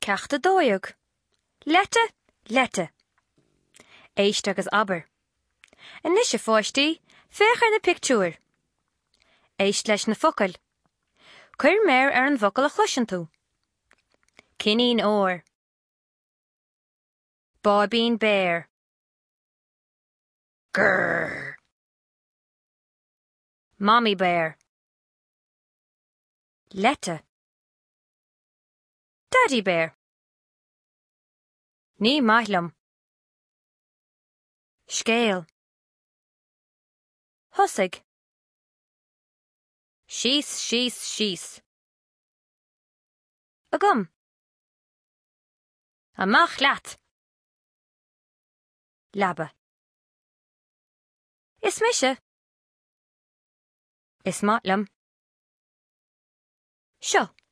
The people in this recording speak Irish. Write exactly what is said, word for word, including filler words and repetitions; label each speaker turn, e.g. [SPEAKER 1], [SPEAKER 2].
[SPEAKER 1] Ceachta dóiog. Lete, lete. Éist agus aber. Inis a fáistí, féchar na pictiúr. Éist leis na focail. Cuir méir ar an focail a chluisean tú. Cinín óir. Bábín béir. Grrr. Mommy bear. Lete. Daddy bear. Ní maithlam. Scéal. Husig. Shees, shees, shees. Agum. Amach leat. Labba. Is mishe. Is matlam. Sho.